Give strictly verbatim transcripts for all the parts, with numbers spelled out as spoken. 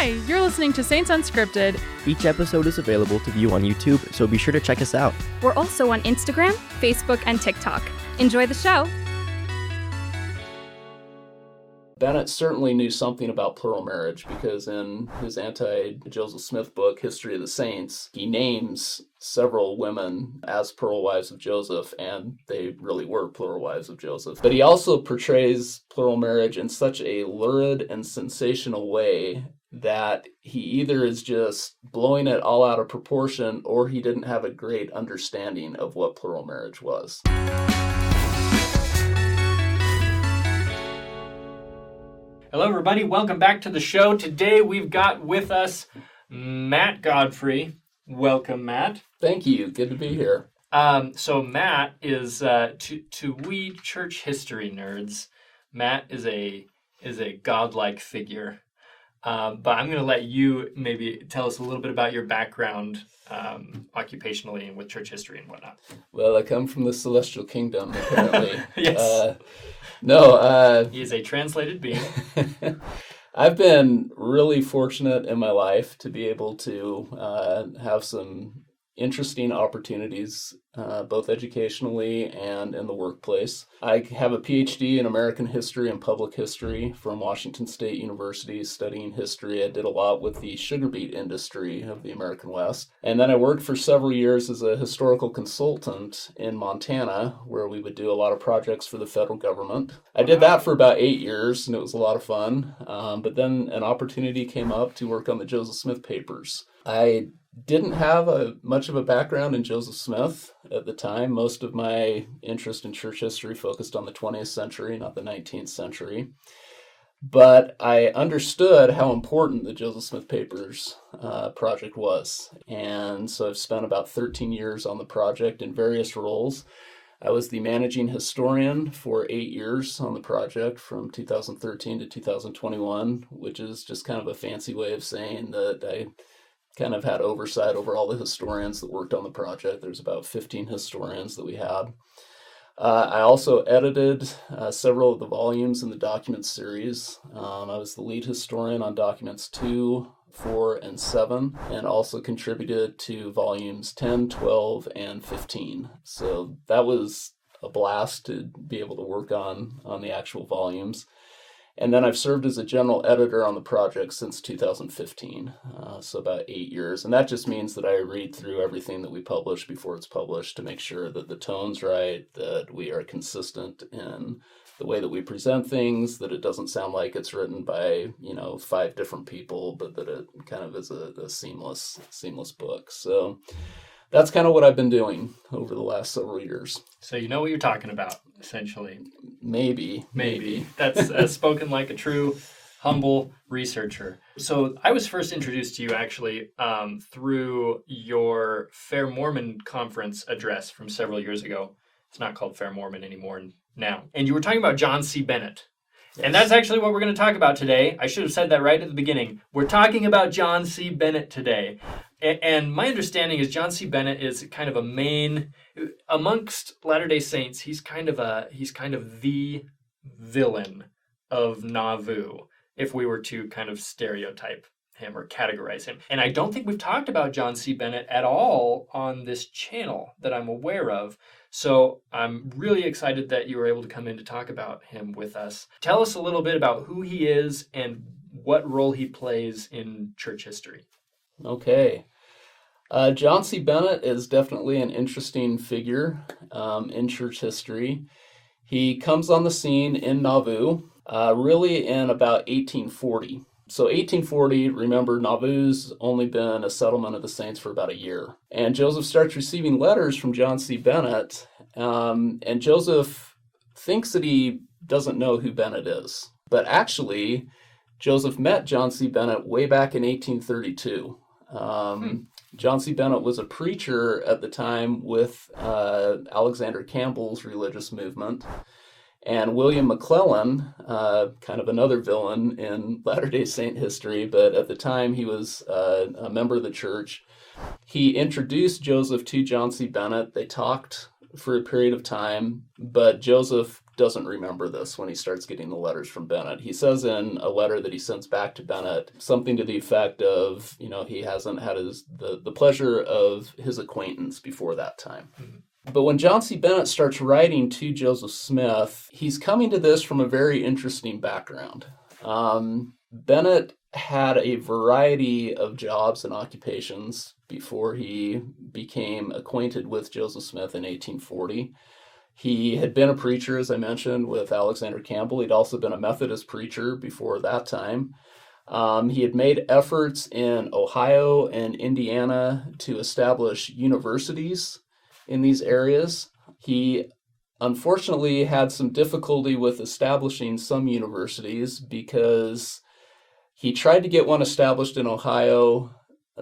Hi, you're listening to Saints Unscripted. Each episode is available to view on YouTube, so be sure to check us out. We're also on Instagram, Facebook, and TikTok. Enjoy the show. Bennett certainly knew something about plural marriage because in his anti-Joseph Smith book, History of the Saints, he names several women as plural wives of Joseph, and they really were plural wives of Joseph. But he also portrays plural marriage in such a lurid and sensational way that he either is just blowing it all out of proportion or he didn't have a great understanding of what plural marriage was. Hello, everybody. Welcome back to the show. Today we've got with us Matt Godfrey. Welcome, Matt. Thank you. Good to be here. Um, so Matt is uh, to to we church history nerds. Matt is a is a godlike figure. Um, but I'm going to let you maybe tell us a little bit about your background um, occupationally and with church history and whatnot. Well, I come from the celestial kingdom, apparently. Yes. Uh, no. Uh, he is a translated being. I've been really fortunate in my life to be able to uh, have some interesting opportunities, uh, both educationally and in the workplace. I have a P H D in American history and public history from Washington State University, studying history. I did a lot with the sugar beet industry of the American West. And then I worked for several years as a historical consultant in Montana, where we would do a lot of projects for the federal government. I did that for about eight years, and it was a lot of fun. Um, but then an opportunity came up to work on the Joseph Smith papers. I didn't have a much of a background in Joseph Smith at the time. Most of my interest in church history focused on the twentieth century, not the nineteenth century. But I understood how important the Joseph Smith Papers uh, project was. And so I've spent about thirteen years on the project in various roles. I was the managing historian for eight years on the project from two thousand thirteen to two thousand twenty-one, which is just kind of a fancy way of saying that I kind of had oversight over all the historians that worked on the project. There's about fifteen historians that we had. Uh, I also edited uh, several of the volumes in the Documents series. Um, I was the lead historian on Documents two, four, and seven, and also contributed to volumes ten, twelve, and fifteen. So that was a blast to be able to work on, on the actual volumes. And then I've served as a general editor on the project since two thousand fifteen, uh, so about eight years. And that just means that I read through everything that we publish before it's published to make sure that the tone's right, that we are consistent in the way that we present things, that it doesn't sound like it's written by, you know, five different people, but that it kind of is a, a seamless, seamless book. So that's kind of what I've been doing over the last several years. So you know what you're talking about, essentially. Maybe. Maybe. Maybe. That's uh, spoken like a true, humble researcher. So I was first introduced to you, actually, um, through your Fair Mormon conference address from several years ago. It's not called Fair Mormon anymore now. And you were talking about John C. Bennett. Yes. And that's actually what we're going to talk about today. I should have said that right at the beginning. We're talking about John C. Bennett today. And my understanding is John C. Bennett is kind of a main, amongst Latter-day Saints, he's kind of a he's kind of the villain of Nauvoo, if we were to kind of stereotype him or categorize him. And I don't think we've talked about John C. Bennett at all on this channel that I'm aware of. So I'm really excited that you were able to come in to talk about him with us. Tell us a little bit about who he is and what role he plays in church history. Okay. Uh, John C. Bennett is definitely an interesting figure um, in church history. He comes on the scene in Nauvoo, uh, really in about eighteen forty. So eighteen forty, remember, Nauvoo's only been a settlement of the Saints for about a year. And Joseph starts receiving letters from John C. Bennett, um, and Joseph thinks that he doesn't know who Bennett is. But actually, Joseph met John C. Bennett way back in eighteen thirty-two. Um, hmm. John C. Bennett was a preacher at the time with uh, Alexander Campbell's religious movement. And William McClellan, uh, kind of another villain in Latter-day Saint history, but at the time he was uh, a member of the church. He introduced Joseph to John C. Bennett. They talked for a period of time, but Joseph doesn't remember this when he starts getting the letters from Bennett. He says in a letter that he sends back to Bennett something to the effect of, you know, he hasn't had his the, the pleasure of his acquaintance before that time. Mm-hmm. But when John C. Bennett starts writing to Joseph Smith, he's coming to this from a very interesting background. Um, Bennett had a variety of jobs and occupations before he became acquainted with Joseph Smith in eighteen forty. He had been a preacher, as I mentioned, with Alexander Campbell. He'd also been a Methodist preacher before that time. Um, he had made efforts in Ohio and Indiana to establish universities in these areas. He unfortunately had some difficulty with establishing some universities because he tried to get one established in Ohio.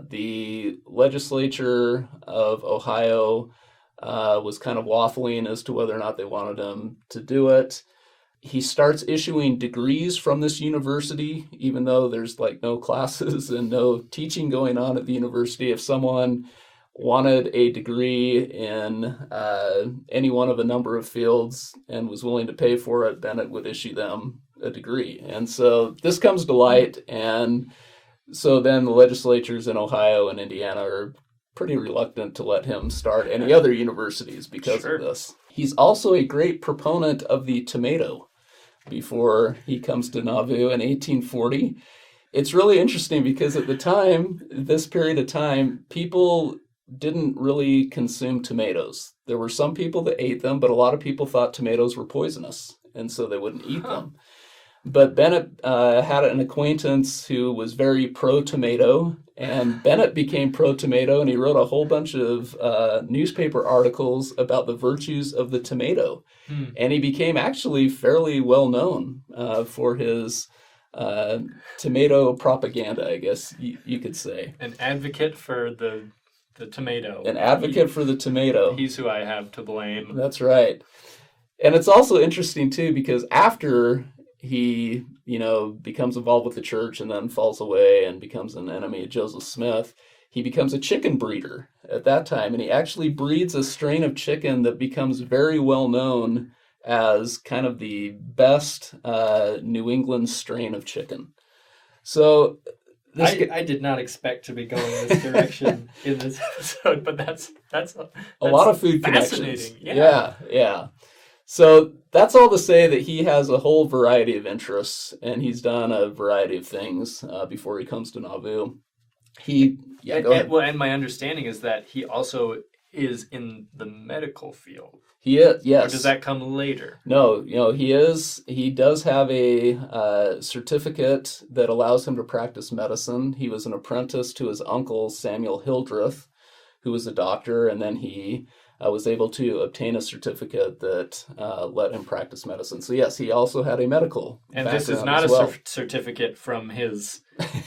The legislature of Ohio uh, was kind of waffling as to whether or not they wanted him to do it. He starts issuing degrees from this university, even though there's like no classes and no teaching going on at the university. If someone wanted a degree in uh, any one of a number of fields and was willing to pay for it, Bennett would issue them a degree. And so this comes to light, and so then the legislatures in Ohio and Indiana are pretty reluctant to let him start any other universities because Sure. of this. He's also a great proponent of the tomato before he comes to Nauvoo in eighteen forty. It's really interesting because at the time, this period of time, people didn't really consume tomatoes. There were some people that ate them, but a lot of people thought tomatoes were poisonous, and so they wouldn't eat huh. them. But Bennett uh, had an acquaintance who was very pro-tomato, and Bennett became pro-tomato, and he wrote a whole bunch of uh, newspaper articles about the virtues of the tomato. Hmm. And he became actually fairly well known uh, for his uh, tomato propaganda, I guess you, you could say. An advocate for the the tomato. An advocate he, for the tomato. He's who I have to blame. That's right. And it's also interesting, too, because after he, you know, becomes involved with the church and then falls away and becomes an enemy of Joseph Smith, he becomes a chicken breeder at that time. And he actually breeds a strain of chicken that becomes very well known as kind of the best uh, New England strain of chicken. So this I, g- I did not expect to be going this direction in this episode, but that's that's, that's a lot of food connections. Yeah. yeah, yeah. So that's all to say that he has a whole variety of interests, and he's done a variety of things uh, before he comes to Nauvoo. He, yeah, and, go ahead. And, well, and my understanding is that he also is in the medical field. He is, yes. Or does that come later? No, you know, he is, he does have a uh, certificate that allows him to practice medicine. He was an apprentice to his uncle, Samuel Hildreth, who was a doctor, and then he uh, was able to obtain a certificate that uh, let him practice medicine. So yes, he also had a medical And background this is not as a well. cer- certificate from his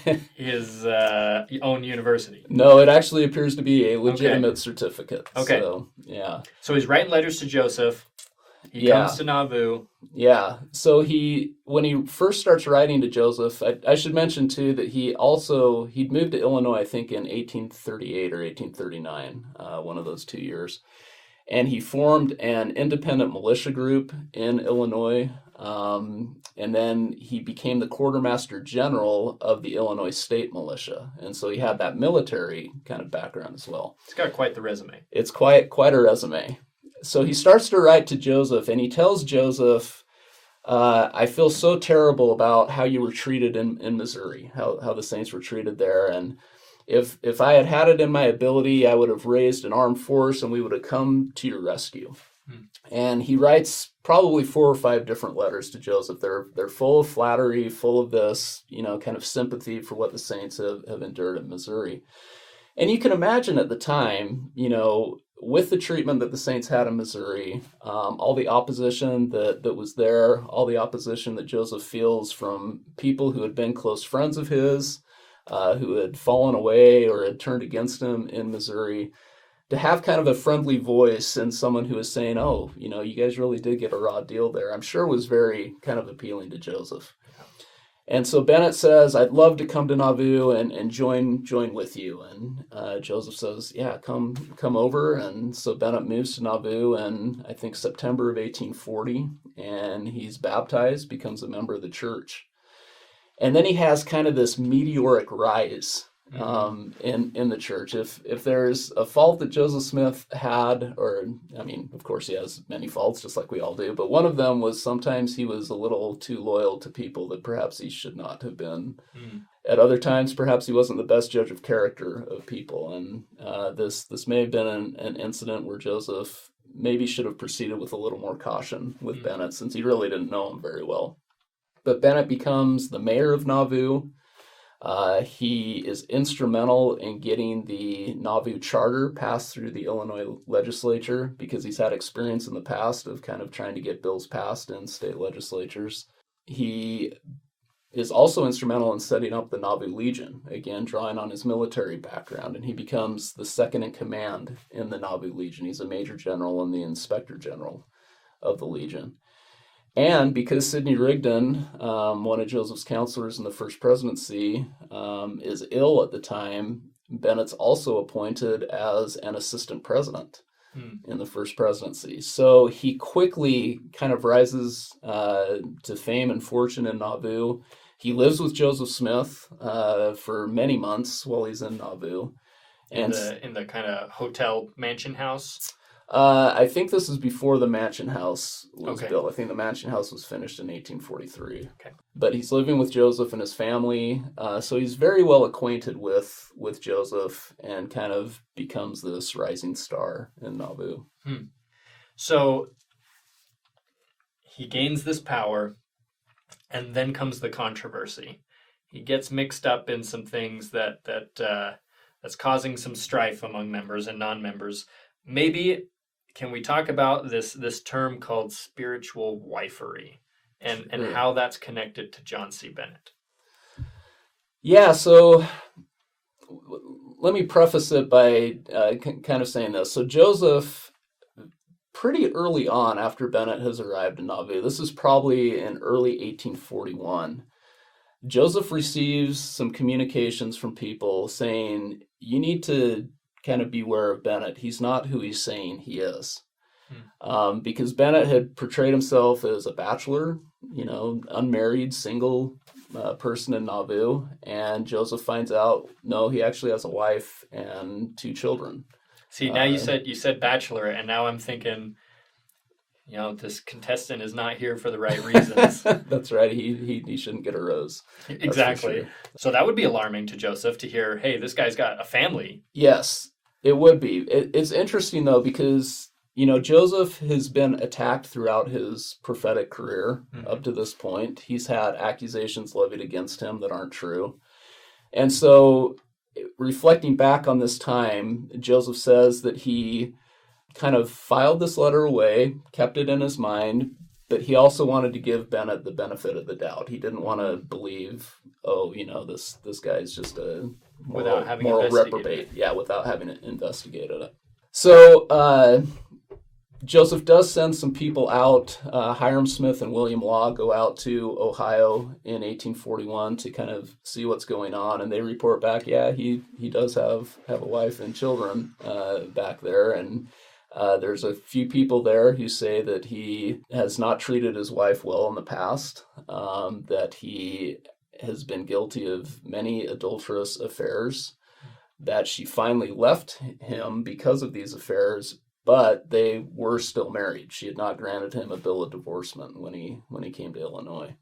his uh, own university. No, it actually appears to be a legitimate Okay. certificate. Okay. So, yeah. So he's writing letters to Joseph. He Yeah. comes to Nauvoo. Yeah. So he, when he first starts writing to Joseph, I, I should mention too that he also, he'd moved to Illinois, I think in eighteen thirty-eight or eighteen thirty-nine, uh, one of those two years. And he formed an independent militia group in Illinois. Um, and then he became the quartermaster general of the Illinois State Militia. And so he had that military kind of background as well. He's got quite the resume. It's quite quite a resume. So he starts to write to Joseph, and he tells Joseph, uh, I feel so terrible about how you were treated in, in Missouri, how, how the Saints were treated there. And if if I had had it in my ability, I would have raised an armed force and we would have come to your rescue. Hmm. And he writes probably four or five different letters to Joseph. They're they're full of flattery, full of this, you know, kind of sympathy for what the Saints have, have endured in Missouri. And you can imagine at the time, you know, with the treatment that the Saints had in Missouri, um, all the opposition that, that was there, all the opposition that Joseph feels from people who had been close friends of his, uh, who had fallen away or had turned against him in Missouri, to have kind of a friendly voice and someone who is saying, oh, you know, you guys really did get a raw deal there, I'm sure was very kind of appealing to Joseph. And so Bennett says, I'd love to come to Nauvoo and, and join join with you. And uh, Joseph says, yeah, come come over. And so Bennett moves to Nauvoo in, I think, September of eighteen forty. And he's baptized, becomes a member of the church. And then he has kind of this meteoric rise um, in, in the church. If if there's a fault that Joseph Smith had, or, I mean, of course he has many faults, just like we all do, but one of them was sometimes he was a little too loyal to people that perhaps he should not have been. Mm. At other times, perhaps he wasn't the best judge of character of people. And uh, this this may have been an, an incident where Joseph maybe should have proceeded with a little more caution with mm. Bennett, since he really didn't know him very well. But Bennett becomes the mayor of Nauvoo. Uh, he is instrumental in getting the Nauvoo Charter passed through the Illinois legislature, because he's had experience in the past of kind of trying to get bills passed in state legislatures. He is also instrumental in setting up the Nauvoo Legion, again, drawing on his military background, and he becomes the second in command in the Nauvoo Legion. He's a major general and the inspector general of the Legion. And because Sidney Rigdon, um, one of Joseph's counselors in the first presidency, um, is ill at the time, Bennett's also appointed as an assistant president hmm. in the first presidency. So he quickly kind of rises uh, to fame and fortune in Nauvoo. He lives with Joseph Smith uh, for many months while he's in Nauvoo. In and the, in the kind of hotel mansion house? Uh, I think this is before the Mansion House was okay. built. I think the Mansion House was finished in eighteen forty-three. Okay. But he's living with Joseph and his family, uh, so he's very well acquainted with, with Joseph and kind of becomes this rising star in Nauvoo. Hmm. So he gains this power, and then comes the controversy. He gets mixed up in some things that that uh, that's causing some strife among members and non-members. Maybe can we talk about this this term called spiritual wifery and, and how that's connected to John C. Bennett? Yeah, so let me preface it by uh, c- kind of saying this. So Joseph, pretty early on after Bennett has arrived in Nauvoo, this is probably in early eighteen forty-one, Joseph receives some communications from people saying, you need to kind of beware of Bennett. He's not who he's saying he is. Hmm. Um, because Bennett had portrayed himself as a bachelor, you know, unmarried, single uh, person in Nauvoo. And Joseph finds out, no, he actually has a wife and two children. See, now uh, you said you said bachelor, and now I'm thinking, you know, this contestant is not here for the right reasons. That's right. He, he he shouldn't get a rose. Exactly. Sure. So that would be alarming to Joseph to hear, hey, this guy's got a family. Yes, it would be. It, it's interesting, though, because, you know, Joseph has been attacked throughout his prophetic career mm-hmm. up to this point. He's had accusations levied against him that aren't true. And so, reflecting back on this time, Joseph says that he kind of filed this letter away, kept it in his mind, but he also wanted to give Bennett the benefit of the doubt. He didn't want to believe, oh, you know, this this guy's just a moral, without having moral investigated reprobate. it. Yeah, without having investigated it. So uh, Joseph does send some people out. Uh, Hiram Smith and William Law go out to Ohio in eighteen forty-one to kind of see what's going on, and they report back, yeah, he he does have, have a wife and children uh, back there, and Uh, there's a few people there who say that he has not treated his wife well in the past, um, that he has been guilty of many adulterous affairs, that she finally left him because of these affairs, but they were still married. She had not granted him a bill of divorcement when he when he came to Illinois.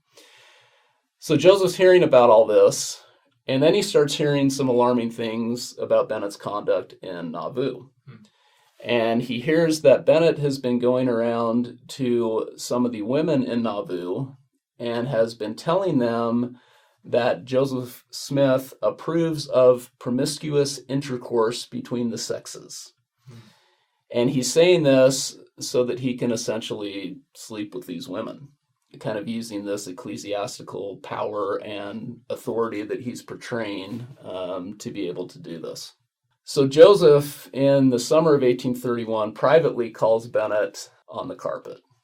So Joseph's hearing about all this, and then he starts hearing some alarming things about Bennett's conduct in Nauvoo. Hmm. And he hears that Bennett has been going around to some of the women in Nauvoo and has been telling them that Joseph Smith approves of promiscuous intercourse between the sexes. Hmm. And he's saying this so that he can essentially sleep with these women, kind of using this ecclesiastical power and authority that he's portraying um, to be able to do this. So Joseph, in the summer of eighteen thirty-one, privately calls Bennett on the carpet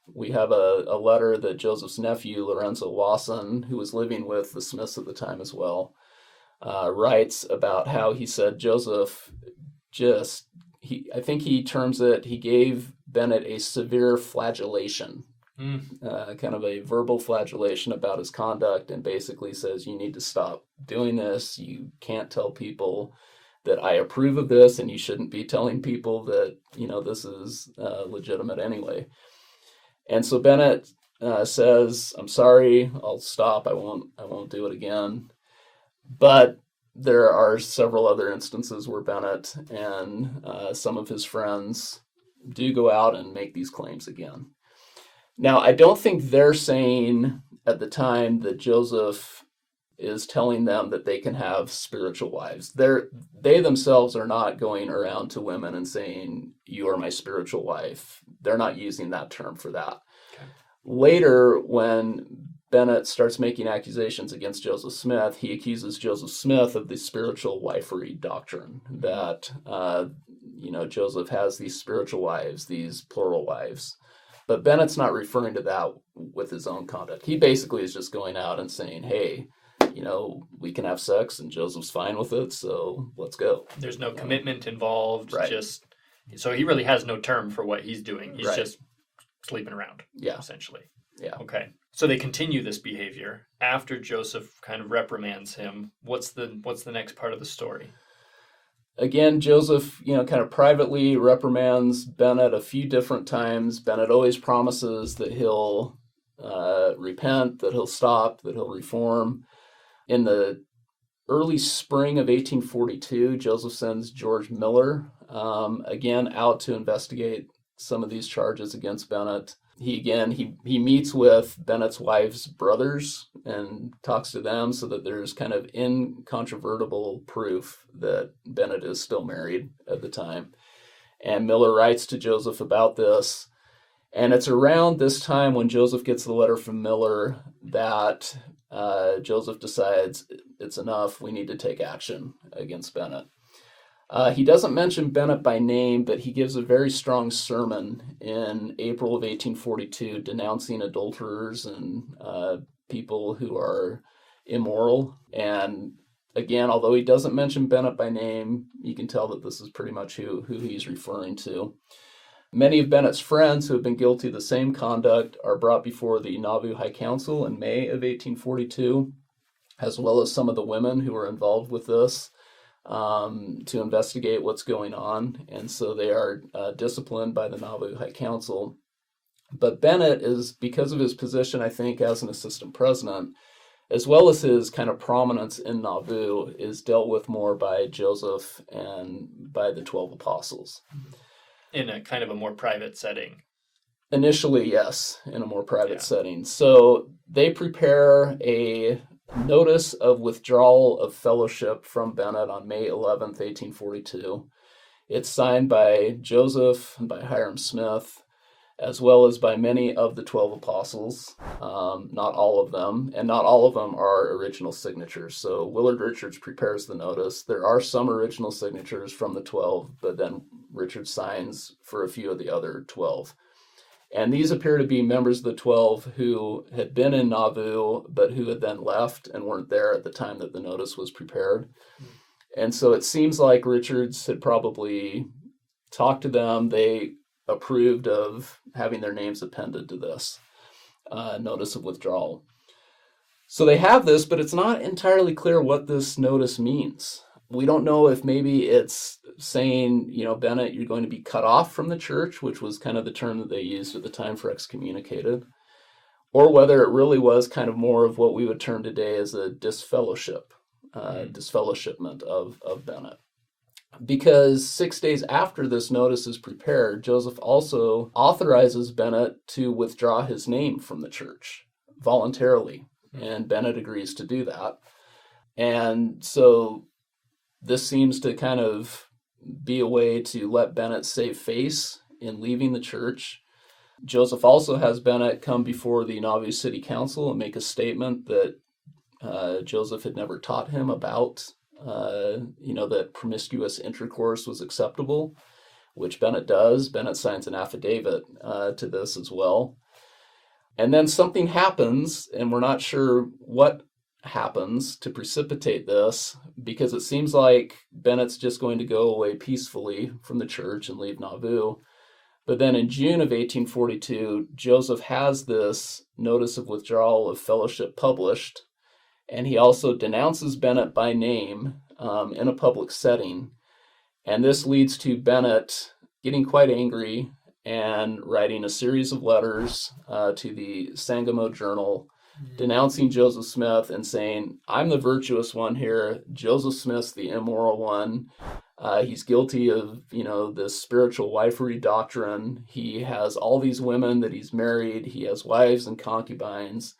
we have a, a letter that Joseph's nephew, Lorenzo Wasson, who was living with the Smiths at the time as well, uh, writes about how he said Joseph just, he I think he terms it, he gave Bennett a severe flagellation, mm. uh, kind of a verbal flagellation about his conduct, and basically says, you need to stop doing this. You can't tell people that I approve of this, and you shouldn't be telling people that, you know, this is uh, legitimate anyway. And so Bennett uh, says, I'm sorry, I'll stop. I won't, I won't do it again. But there are several other instances where Bennett and uh, some of his friends do go out and make these claims again. Now, I don't think they're saying at the time that Joseph is telling them that they can have spiritual wives. They're, they themselves are not going around to women and saying, you are my spiritual wife. They're not using that term for that. Okay. Later, when Bennett starts making accusations against Joseph Smith, he accuses Joseph Smith of the spiritual wifery doctrine, that, uh, you know, Joseph has these spiritual wives, these plural wives. But Bennett's not referring to that with his own conduct. He basically is just going out and saying, hey, you know, we can have sex and Joseph's fine with it, so let's go. There's no you commitment know? involved. Right. Just so he really has no term for what he's doing. He's right. just sleeping around, yeah. essentially. Yeah. Okay. So they continue this behavior after Joseph kind of reprimands him. What's the what's the next part of the story? Again, Joseph, you know, kind of privately reprimands Bennett a few different times. Bennett always promises that he'll uh, repent, that he'll stop, that he'll reform. In the early spring of eighteen forty-two, Joseph sends George Miller, um, again, out to investigate some of these charges against Bennett. He, again, he, he meets with Bennett's wife's brothers and talks to them so that there's kind of incontrovertible proof that Bennett is still married at the time. And Miller writes to Joseph about this. And it's around this time when Joseph gets the letter from Miller that uh, Joseph decides it's enough. We need to take action against Bennett. Uh, he doesn't mention Bennett by name, but he gives a very strong sermon in April of eighteen forty-two denouncing adulterers and uh, people who are immoral. And again, although he doesn't mention Bennett by name, you can tell that this is pretty much who, who he's referring to. Many of Bennett's friends who have been guilty of the same conduct are brought before the Nauvoo High Council in May of eighteen forty-two, as well as some of the women who were involved with this, um, to investigate what's going on. And so they are uh, disciplined by the Nauvoo High Council. But Bennett is, because of his position, I think, as an assistant president, as well as his kind of prominence in Nauvoo, is dealt with more by Joseph and by the twelve apostles. In a kind of a more private setting. Initially, yes, in a more private yeah. setting. So they prepare a notice of withdrawal of fellowship from Bennett on May eleventh, eighteen forty-two. It's signed by Joseph and by Hiram Smith, as well as by many of the twelve apostles, um, not all of them, and not all of them are original signatures. So Willard Richards prepares the notice. There are some original signatures from the twelve, but then Richards signs for a few of the other twelve. And these appear to be members of the twelve who had been in Nauvoo, but who had then left and weren't there at the time that the notice was prepared. And so it seems like Richards had probably talked to them. They approved of having their names appended to this uh, notice of withdrawal. So they have this, but it's not entirely clear what this notice means. We don't know if maybe it's saying, you know, Bennett, you're going to be cut off from the church, which was kind of the term that they used at the time for excommunicated, or whether it really was kind of more of what we would term today as a disfellowship, uh, disfellowshipment of, of Bennett. Because six days after this notice is prepared, Joseph also authorizes Bennett to withdraw his name from the church voluntarily, and Bennett agrees to do that. And so this seems to kind of be a way to let Bennett save face in leaving the church. Joseph also has Bennett come before the Nauvoo City Council and make a statement that uh, Joseph had never taught him about Uh, you know, that promiscuous intercourse was acceptable, which Bennett does. Bennett signs an affidavit uh, to this as well. And then something happens, and we're not sure what happens to precipitate this, because it seems like Bennett's just going to go away peacefully from the church and leave Nauvoo. But then in June of eighteen forty-two, Joseph has this notice of withdrawal of fellowship published, and he also denounces Bennett by name um, in a public setting. And this leads to Bennett getting quite angry and writing a series of letters uh, to the Sangamo Journal, mm-hmm. denouncing Joseph Smith and saying, I'm the virtuous one here. Joseph Smith's the immoral one. Uh, he's guilty of, you know, this spiritual wifery doctrine. He has all these women that he's married. He has wives and concubines.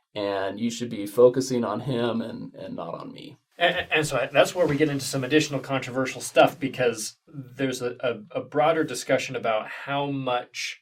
And you should be focusing on him and, and not on me. And, and so that's where we get into some additional controversial stuff, because there's a, a, a broader discussion about how much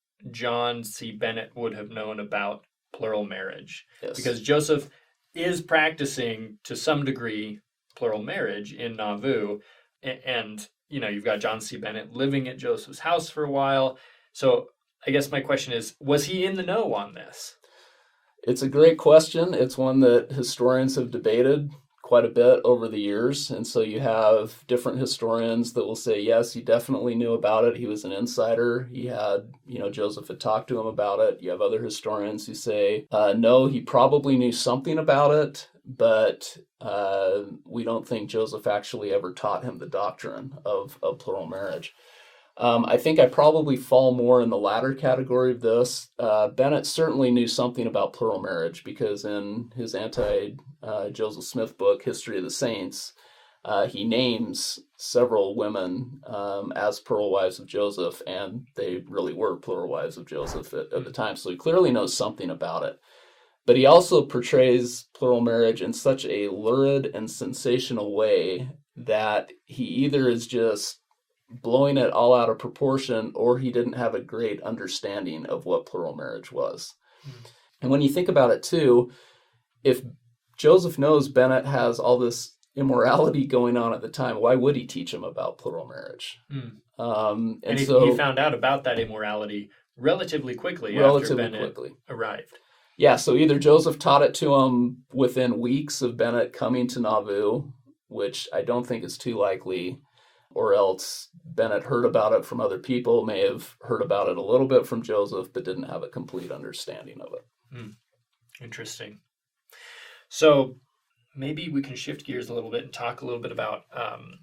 John C. Bennett would have known about plural marriage. Yes. Because Joseph is practicing, to some degree, plural marriage in Nauvoo. And, and, you know, you've got John C. Bennett living at Joseph's house for a while. So I guess my question is, was he in the know on this? It's a great question. It's one that historians have debated quite a bit over the years. And so you have different historians that will say, yes, he definitely knew about it. He was an insider. He had, you know, Joseph had talked to him about it. You have other historians who say, uh, no, he probably knew something about it, but uh, we don't think Joseph actually ever taught him the doctrine of, of plural marriage. Um, I think I probably fall more in the latter category of this. Uh, Bennett certainly knew something about plural marriage, because in his anti-Joseph uh, Smith book, History of the Saints, uh, he names several women um, as plural wives of Joseph, and they really were plural wives of Joseph at, at the time. So he clearly knows something about it. But he also portrays plural marriage in such a lurid and sensational way that he either is just blowing it all out of proportion, or he didn't have a great understanding of what plural marriage was. Mm. And when you think about it too, if Joseph knows Bennett has all this immorality going on at the time, why would he teach him about plural marriage? Mm. Um, and and he, so he found out about that immorality relatively quickly relatively after Bennett quickly. arrived. Yeah, so either Joseph taught it to him within weeks of Bennett coming to Nauvoo, which I don't think is too likely, or else Bennett heard about it from other people, may have heard about it a little bit from Joseph, but didn't have a complete understanding of it. Hmm. Interesting. So maybe we can shift gears a little bit and talk a little bit about um,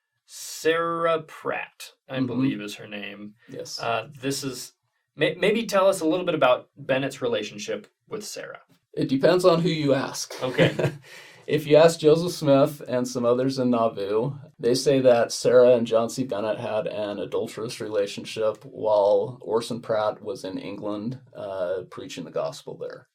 Sarah Pratt, I mm-hmm. believe is her name. Yes. Uh, this is, may, maybe tell us a little bit about Bennett's relationship with Sarah. It depends on who you ask. Okay. If you ask Joseph Smith and some others in Nauvoo, they say that Sarah and John C. Bennett had an adulterous relationship while Orson Pratt was in England uh, preaching the gospel there.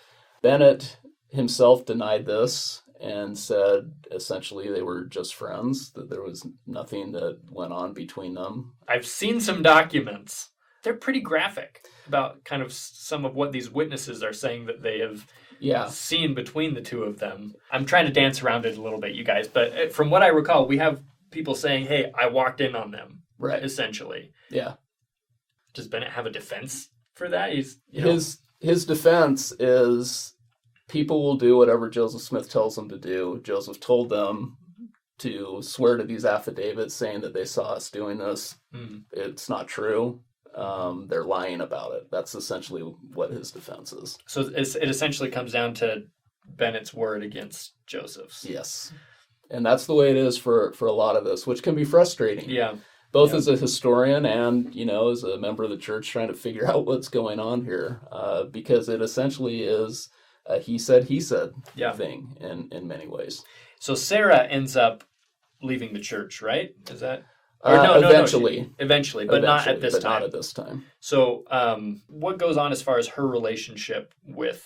Bennett himself denied this and said essentially they were just friends, that there was nothing that went on between them. I've seen some documents. They're pretty graphic about kind of some of what these witnesses are saying that they have yeah. seen between the two of them. I'm trying to dance around it a little bit, you guys, but from what I recall, we have people saying, hey, I walked in on them, right? Essentially. Yeah. Does Bennett have a defense for that? He's you His know. his defense is people will do whatever Joseph Smith tells them to do. Joseph told them to swear to these affidavits saying that they saw us doing this. Mm. It's not true. Um, they're lying about it. That's essentially what his defense is. So it's, it essentially comes down to Bennett's word against Joseph's. Yes. And that's the way it is for, for a lot of this, which can be frustrating. Yeah. Both yeah. as a historian and, you know, as a member of the church trying to figure out what's going on here, uh, because it essentially is a he said, he said yeah. thing in, in many ways. So Sarah ends up leaving the church, right? Is that... Or uh, no, no, eventually. No, she, eventually, but eventually, not at this but time. Not at this time. So um, what goes on as far as her relationship with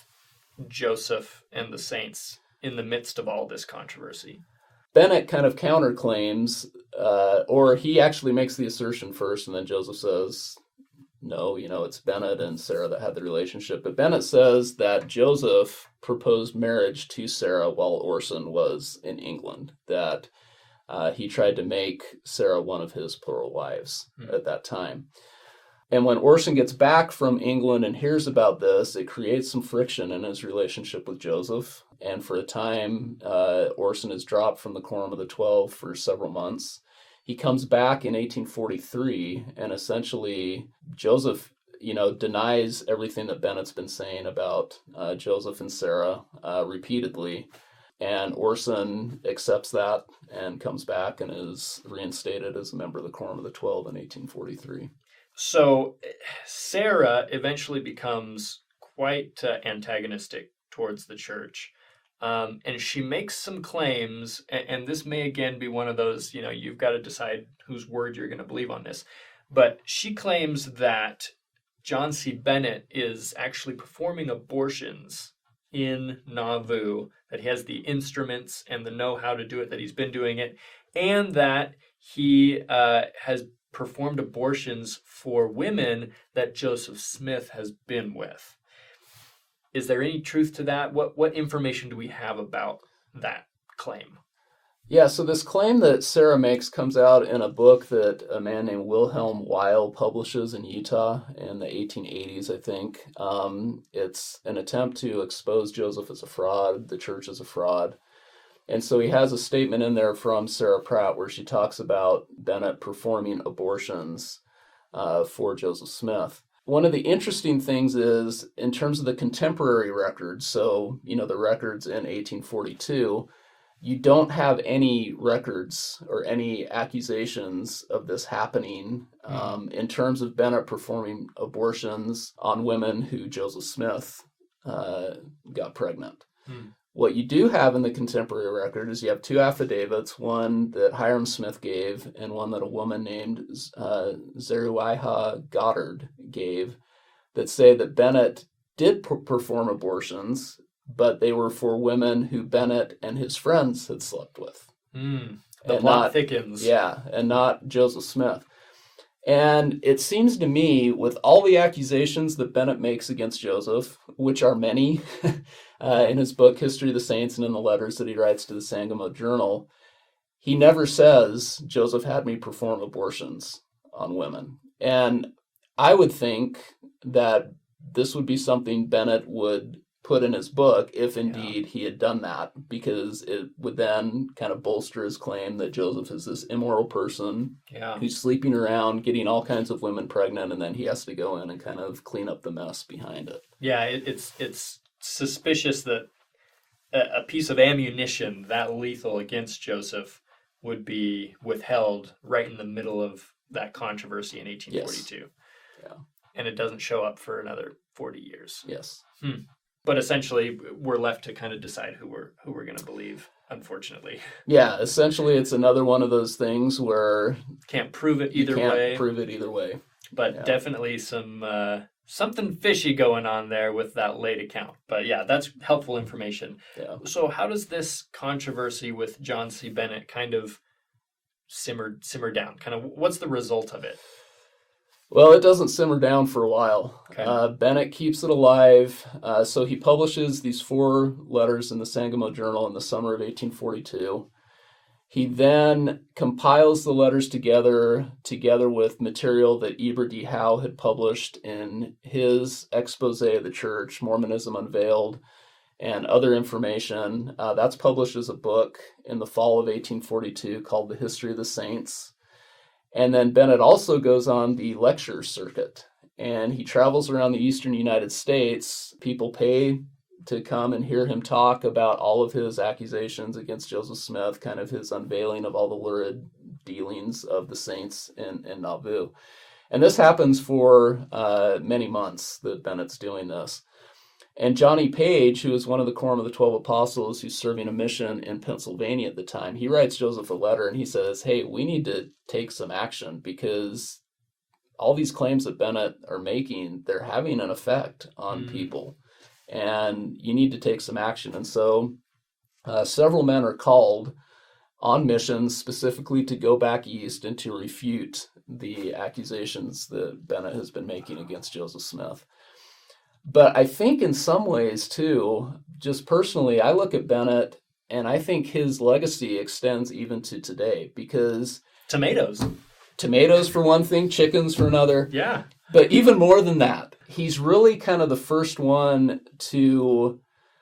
Joseph and the saints in the midst of all this controversy? Bennett kind of counterclaims, uh, or he actually makes the assertion first, and then Joseph says, no, you know, it's Bennett and Sarah that had the relationship. But Bennett says that Joseph proposed marriage to Sarah while Orson was in England, that Uh, he tried to make Sarah one of his plural wives mm. at that time. And when Orson gets back from England and hears about this, it creates some friction in his relationship with Joseph. And for a time, uh, Orson is dropped from the Quorum of the Twelve for several months. He comes back in eighteen forty-three, and essentially Joseph, you know, denies everything that Bennett's been saying about uh, Joseph and Sarah uh, repeatedly. And Orson accepts that and comes back and is reinstated as a member of the Quorum of the Twelve in eighteen forty-three. So Sarah eventually becomes quite uh, antagonistic towards the church. Um, and she makes some claims, and, and this may again be one of those, you know, you've got to decide whose word you're going to believe on this. But she claims that John C. Bennett is actually performing abortions in Nauvoo, that he has the instruments and the know-how to do it, that he's been doing it, and that he uh, has performed abortions for women that Joseph Smith has been with. Is there any truth to that? What what information do we have about that claim? Yeah, so this claim that Sarah makes comes out in a book that a man named Wilhelm Weil publishes in Utah in the eighteen eighties, I think. Um, it's an attempt to expose Joseph as a fraud, the church as a fraud. And so he has a statement in there from Sarah Pratt where she talks about Bennett performing abortions uh, for Joseph Smith. One of the interesting things is, in terms of the contemporary records, so, you know, the records in eighteen forty-two, you don't have any records or any accusations of this happening um, in terms of Bennett performing abortions on women who Joseph Smith uh, got pregnant. Hmm. What you do have in the contemporary record is you have two affidavits, one that Hiram Smith gave and one that a woman named uh, Zeruiah Goddard gave, that say that Bennett did p- perform abortions, but they were for women who Bennett and his friends had slept with. Mm, the plot not, thickens. Yeah, and not Joseph Smith. And it seems to me, with all the accusations that Bennett makes against Joseph, which are many, uh, in his book History of the Saints and in the letters that he writes to the Sangamo Journal, he never says, Joseph had me perform abortions on women. And I would think that this would be something Bennett would put in his book if indeed yeah. he had done that, because it would then kind of bolster his claim that Joseph is this immoral person yeah. who's sleeping around, getting all kinds of women pregnant, and then he has to go in and kind of clean up the mess behind it. Yeah, it, it's it's suspicious that a, a piece of ammunition that lethal against Joseph would be withheld right in the middle of that controversy in eighteen forty-two. Yes. Yeah. And it doesn't show up for another forty years. Yes. Hmm. But essentially, we're left to kind of decide who we're who we're going to believe, unfortunately. Yeah, essentially, it's another one of those things where can't prove it either you can't way. Prove it either way. But yeah. definitely some uh, something fishy going on there with that late account. But yeah, that's helpful information. Yeah. So how does this controversy with John C. Bennett kind of simmer simmer down? Kind of what's the result of it? Well, it doesn't simmer down for a while. Okay. Uh, Bennett keeps it alive. Uh, so he publishes these four letters in the Sangamo Journal in the summer of eighteen forty-two. He then compiles the letters together, together with material that Eber D. Howe had published in his expose of the church, Mormonism Unveiled, and other information. Uh, that's published as a book in the fall of eighteen forty-two called The History of the Saints. And then Bennett also goes on the lecture circuit, and he travels around the eastern United States. People pay to come and hear him talk about all of his accusations against Joseph Smith, kind of his unveiling of all the lurid dealings of the saints in, in Nauvoo. And this happens for uh, many months that Bennett's doing this. And Johnny Page, who is one of the Quorum of the Twelve Apostles who's serving a mission in Pennsylvania at the time, he writes Joseph a letter and he says, hey, we need to take some action because all these claims that Bennett are making, they're having an effect on mm. people. And you need to take some action. And so uh, several men are called on missions specifically to go back east and to refute the accusations that Bennett has been making against Joseph Smith. But I think in some ways, too, just personally, I look at Bennett and I think his legacy extends even to today because... Tomatoes. Tomatoes for one thing, chickens for another. Yeah. But even more than that, he's really kind of the first one to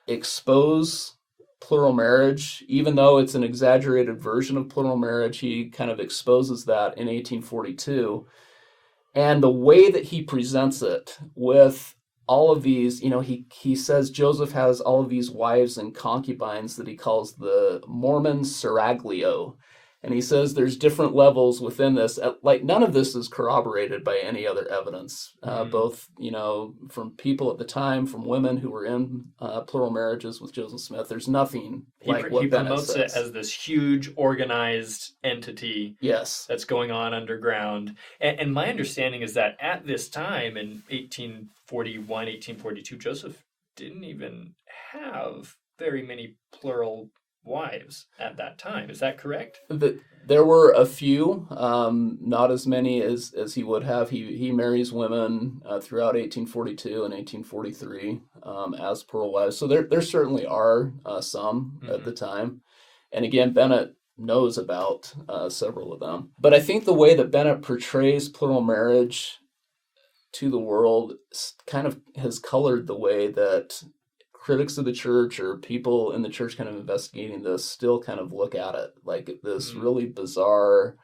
expose plural marriage. Even though it's an exaggerated version of plural marriage, he kind of exposes that in eighteen forty-two. And the way that he presents it with all of these, you know, he, he says Joseph has all of these wives and concubines that he calls the Mormon seraglio. And he says there's different levels within this. Like, none of this is corroborated by any other evidence, uh, mm-hmm. both, you know, from people at the time, from women who were in uh, plural marriages with Joseph Smith. There's nothing he, like what he Bennett promotes says. it as this huge organized entity yes. that's going on underground. And, and my understanding is that at this time in eighteen forty-one, eighteen forty-two, Joseph didn't even have very many plural wives at that time. Is that correct? The, there were a few, um, not as many as, as he would have. He he marries women uh, throughout eighteen forty-two and eighteen forty-three um, as plural wives. So there there certainly are uh, some mm-hmm. at the time. And again, Bennett knows about uh, several of them. But I think the way that Bennett portrays plural marriage to the world kind of has colored the way that critics of the church or people in the church kind of investigating this still kind of look at it like this mm-hmm. really bizarre,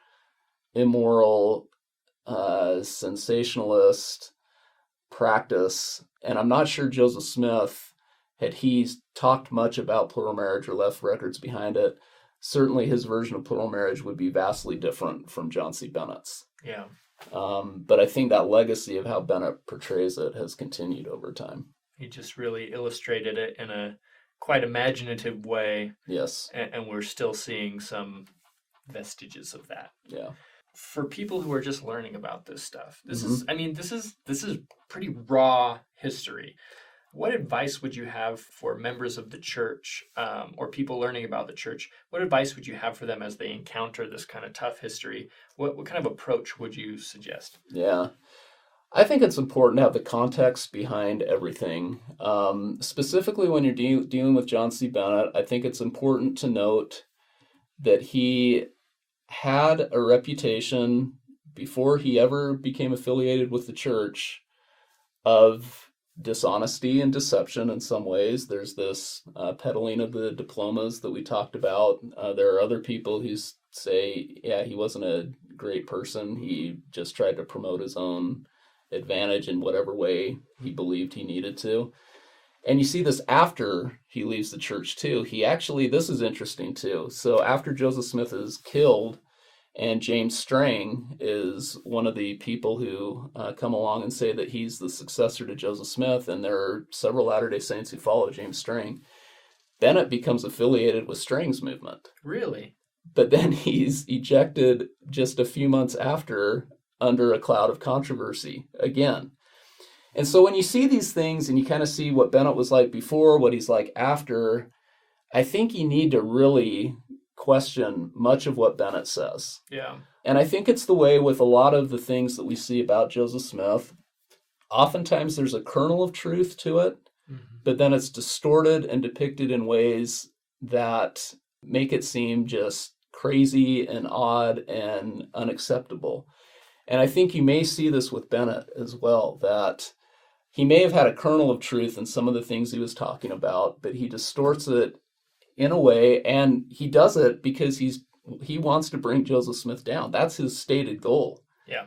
immoral, uh, sensationalist practice. And I'm not sure Joseph Smith, had he talked much about plural marriage or left records behind it, certainly his version of plural marriage would be vastly different from John C. Bennett's. Yeah. Um, but I think that legacy of how Bennett portrays it has continued over time. He just really illustrated it in a quite imaginative way. Yes. And, and we're still seeing some vestiges of that. Yeah. For people who are just learning about this stuff, this mm-hmm. is, I mean, this is, this is pretty raw history. What advice would you have for members of the church um, or people learning about the church? What advice would you have for them as they encounter this kind of tough history? What, what kind of approach would you suggest? Yeah. I think it's important to have the context behind everything. Um, specifically when you're de- dealing with John C. Bennett, I think it's important to note that he had a reputation before he ever became affiliated with the church of dishonesty and deception in some ways. There's this uh, peddling of the diplomas that we talked about. Uh, there are other people who say, yeah, he wasn't a great person. He just tried to promote his own advantage in whatever way he believed he needed to. And you see this after he leaves the church too. He actually, this is interesting too. So after Joseph Smith is killed and James Strang is one of the people who uh, come along and say that he's the successor to Joseph Smith, and there are several Latter-day Saints who follow James Strang, Bennett becomes affiliated with Strang's movement. Really? But then he's ejected just a few months after under a cloud of controversy again. And so when you see these things and you kind of see what Bennett was like before, what he's like after, I think you need to really question much of what Bennett says. Yeah. And I think it's the way with a lot of the things that we see about Joseph Smith. Oftentimes there's a kernel of truth to it, mm-hmm. but then it's distorted and depicted in ways that make it seem just crazy and odd and unacceptable. And I think you may see this with Bennett as well, that he may have had a kernel of truth in some of the things he was talking about, but he distorts it in a way, and he does it because he's he wants to bring Joseph Smith down. That's his stated goal. Yeah.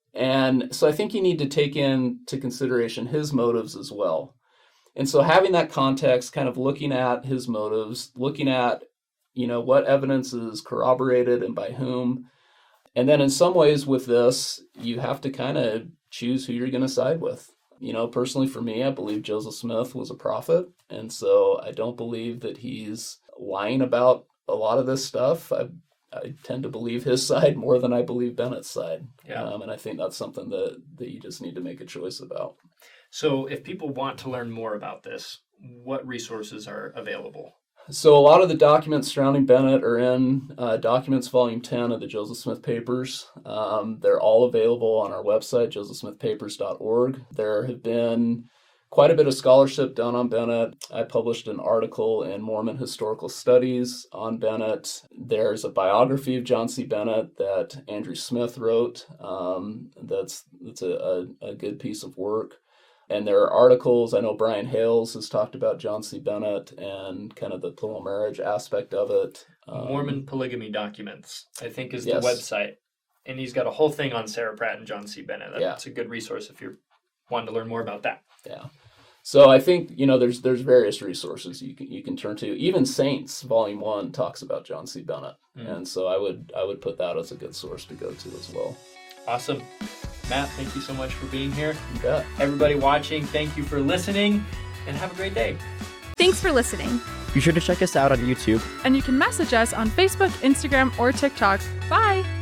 And so I think you need to take into consideration his motives as well. And so having that context, kind of looking at his motives, looking at, you know, what evidence is corroborated and by whom. And then in some ways with this, you have to kind of choose who you're going to side with. You know, personally for me, I believe Joseph Smith was a prophet. And so I don't believe that he's lying about a lot of this stuff. I, I tend to believe his side more than I believe Bennett's side. Yeah. Um, and I think that's something that, that you just need to make a choice about. So if people want to learn more about this, what resources are available? So a lot of the documents surrounding Bennett are in uh, Documents Volume ten of the Joseph Smith Papers. Um, they're all available on our website, joseph smith papers dot org. There have been quite a bit of scholarship done on Bennett. I published an article in Mormon Historical Studies on Bennett. There's a biography of John C. Bennett that Andrew Smith wrote. Um, that's that's a, a, a good piece of work. And there are articles. I know Brian Hales has talked about John C. Bennett and kind of the plural marriage aspect of it. Um, Mormon Polygamy Documents, I think, is yes. the website. And he's got a whole thing on Sarah Pratt and John C. Bennett. That's yeah. a good resource if you're wanting to learn more about that. Yeah. So I think, you know, there's there's various resources you can you can turn to. Even Saints Volume One talks about John C. Bennett, mm. and so I would I would put that as a good source to go to as well. Awesome. Matt, thank you so much for being here. You bet. Everybody watching, thank you for listening, and have a great day. Thanks for listening. Be sure to check us out on YouTube. And you can message us on Facebook, Instagram, or TikTok. Bye!